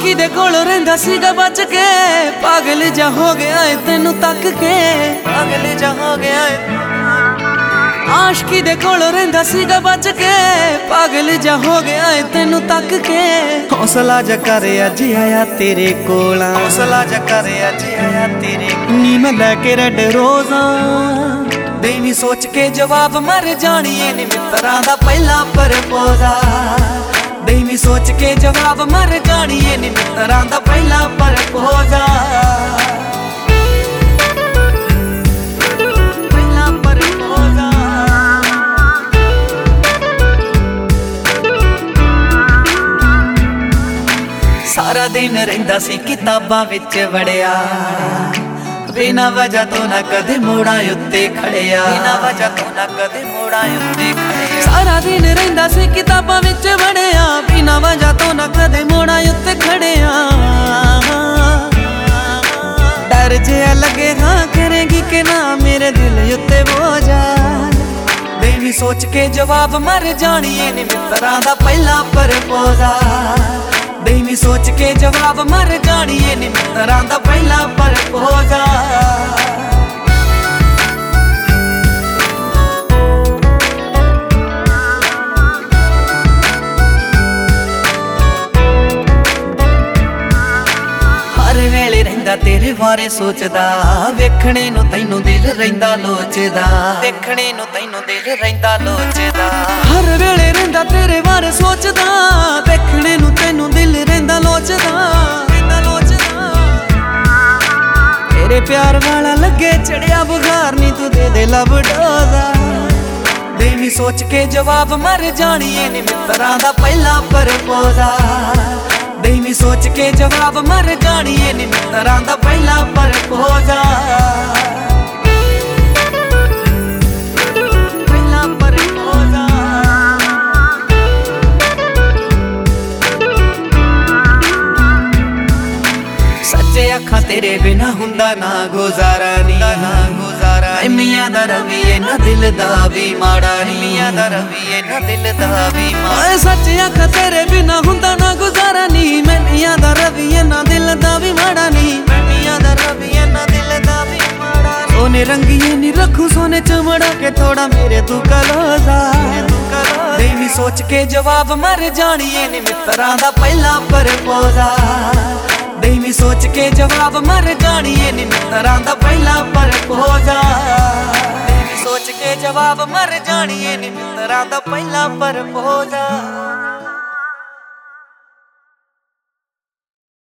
आशकी दे कोल रहिंदा सीगा बच के, पागल जा हो गया है तेनू तक के, पागल जा हो गया है। आशकी दे कोल रहिंदा सीगा बच के, पागल जा हो गया है तेनू तक के। हौसला जा कर अज आया तेरे कोल, हौसला जा कर अज आया तेरे नी मैं लैके रेड रोज़ा। देवी सोच के जवाब मर जानिए नी मित्तरां दा पहला परपोज़ा। देवी सोच के जवाब मर जानिए नी मित्तरां दा पहला परपोज़ा। पहला परपोज़ा। सारा दिन रहिंदा सी किताबां विच वड़िया, बिना वजह तो ना कदे मोड़ा उत्ते खड़िया, बिना वजह तो ना कदे मोड़ा उत्ते खड़िया। सारा दिन रहिंदा सी किताबां विच वड़िया, बिना वजह तो ना कदे मोड़ा उत्ते खड़िया। डर जिहा लगे हाँ करेगी कि ना मेरे दिल उत्ते बोझा। देवी सोच के जवाब मर जानिए नी मित्तरां दा पहला परपोज़ा। देवी सोच के जवाब मर जानिए नी मित्तरां दा पहला परपोज़ा। हर वेले रहिंदा तेरे बारे सोचदा, वेखणे नूं तैनूं दिल रहिंदा लोचदा, वेखणे नूं तैनूं दिल रहिंदा लोचदा। हर वेले रहिंदा तेरे बारे सोचदा, वेखणे नूं तैनूं दिल रहिंदा लोचदा, रहिंदा लोचदा। तेरे प्यार वाला लगे चढ़िया बुखार नी तू दे दे लब डोज़ा। देवी सोच के जवाब मर जानिए नी मित्तरां दा पहला परपोज़ा। देवी सोच के जवाब मर जानिए नी मित्तरां दा पहला परपोज़ा। पहला परपोज़ा। सच्चे अखां तेरे बिना हुंदा ना गुजारा नी, ना गुजारा। मियां दा रवैया ना दिल दा भी माड़ा नी, मियां दा रवैया ना दिल दा भी माड़ा। सच्चे अखां तेरे बिना हुंदा ना गुजारा नी, मैं मियां दा रवैया ना दिल दा भी माड़ा नी, मैं मियां दा रवैया ना दिल दा भी माड़ा। सोने रंगिए नी रखूं सोने चमड़ा के थोड़ा मेरे तू कलोज़ा। देवी सोच के जवाब मर जानिए नी मित्तरां दा पहला परपोज़ा। देवी सोच के जवाब मर जानिए नी मित्तरां दा पहला परपोज़ा। देवी सोच के जवाब मर जानिए नी मित्तरां दा पहला परपोज़ा।